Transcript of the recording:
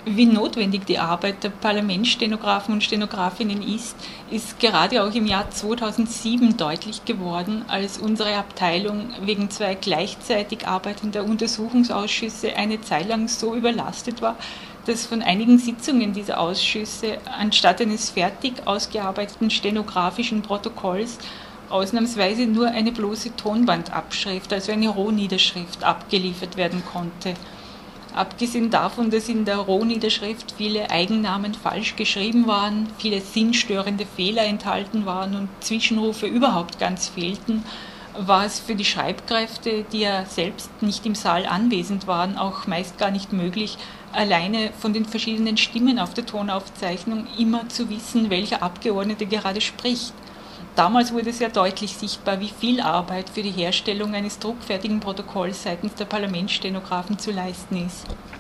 Wie notwendig die Arbeit der Parlamentsstenografen und Stenografinnen ist gerade auch im Jahr 2007 deutlich geworden, als unsere Abteilung wegen zwei gleichzeitig arbeitender Untersuchungsausschüsse eine Zeit lang so überlastet war, dass von einigen Sitzungen dieser Ausschüsse anstatt eines fertig ausgearbeiteten stenografischen Protokolls ausnahmsweise nur eine bloße Tonbandabschrift, also eine Rohniederschrift, abgeliefert werden konnte. Abgesehen davon, dass in der Rohniederschrift viele Eigennamen falsch geschrieben waren, viele sinnstörende Fehler enthalten waren und Zwischenrufe überhaupt ganz fehlten, war es für die Schreibkräfte, die ja selbst nicht im Saal anwesend waren, auch meist gar nicht möglich, alleine von den verschiedenen Stimmen auf der Tonaufzeichnung immer zu wissen, welcher Abgeordnete gerade spricht. Damals wurde sehr deutlich sichtbar, wie viel Arbeit für die Herstellung eines druckfertigen Protokolls seitens der Parlamentsstenografen zu leisten ist.